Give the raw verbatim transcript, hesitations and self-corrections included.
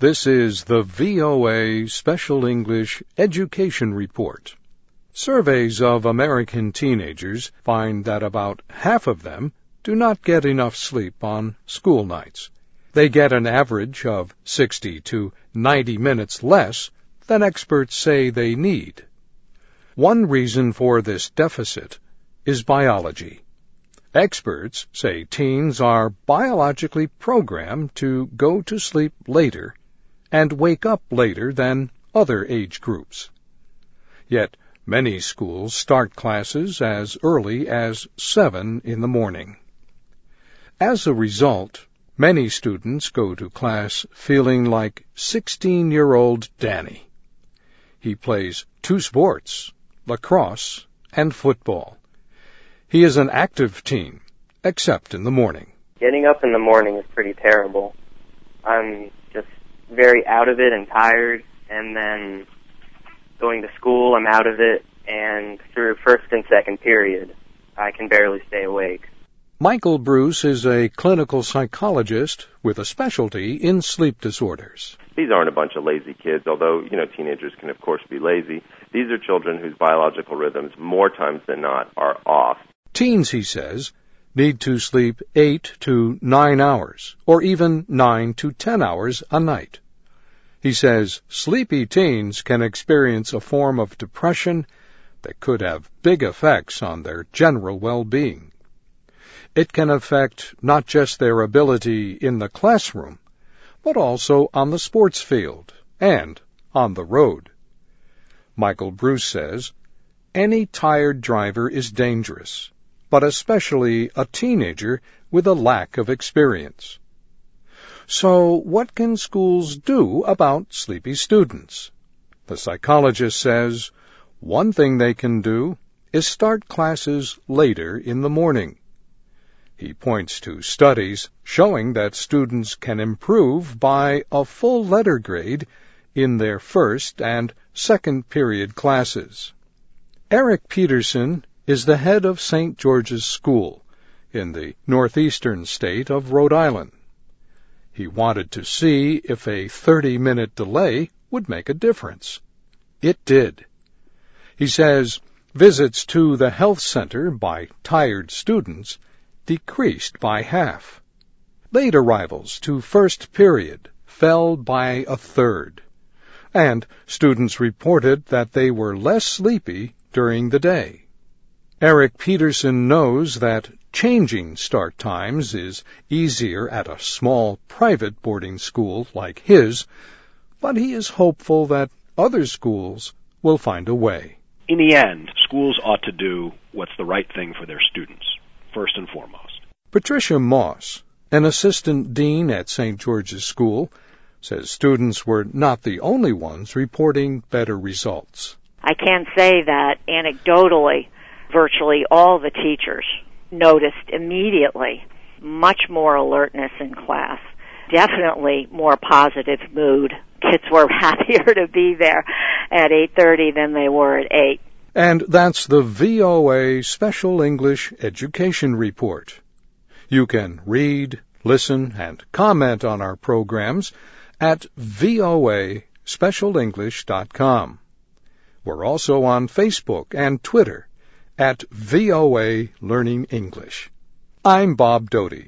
This is the V O A Special English Education Report. Surveys of American teenagers find that about half of them do not get enough sleep on school nights. They get an average of sixty to ninety minutes less than experts say they need. One reason for this deficit is biology. Experts say teens are biologically programmed to go to sleep later and wake up later than other age groups. Yet many schools start classes as early as seven in the morning. As a result, many students go to class feeling like sixteen-year-old Danny. He plays two sports, lacrosse and football. He is an active teen, except in the morning. Getting up in the morning is pretty terrible. I'm just very out of it and tired, and then going to school, I'm out of it, and through first and second period, I can barely stay awake. Michael Bruce is a clinical psychologist with a specialty in sleep disorders. These aren't a bunch of lazy kids, although, you know, teenagers can, of course, be lazy. These are children whose biological rhythms, more times than not, are off. Teens, he says, need to sleep eight to nine hours, or even nine to ten hours a night. He says sleepy teens can experience a form of depression that could have big effects on their general well-being. It can affect not just their ability in the classroom, but also on the sports field and on the road. Michael Bruce says, any tired driver is dangerous, but especially a teenager with a lack of experience. So what can schools do about sleepy students? The psychologist says one thing they can do is start classes later in the morning. He points to studies showing that students can improve by a full letter grade in their first and second period classes. Eric Peterson is the head of Saint George's School in the northeastern state of Rhode Island. He wanted to see if a thirty-minute delay would make a difference. It did. He says visits to the health center by tired students decreased by half. Late arrivals to first period fell by a third, and students reported that they were less sleepy during the day. Eric Peterson knows that changing start times is easier at a small private boarding school like his, but he is hopeful that other schools will find a way. In the end, schools ought to do what's the right thing for their students, first and foremost. Patricia Moss, an assistant dean at Saint George's School, says students were not the only ones reporting better results. I can say that anecdotally, virtually all the teachers noticed immediately much more alertness in class, definitely more positive mood. Kids were happier to be there at eight thirty than they were at eight. And that's the V O A Special English Education Report. You can read, listen, and comment on our programs at V O A special english dot com. We're also on Facebook and Twitter at V O A Learning English. I'm Bob Doty.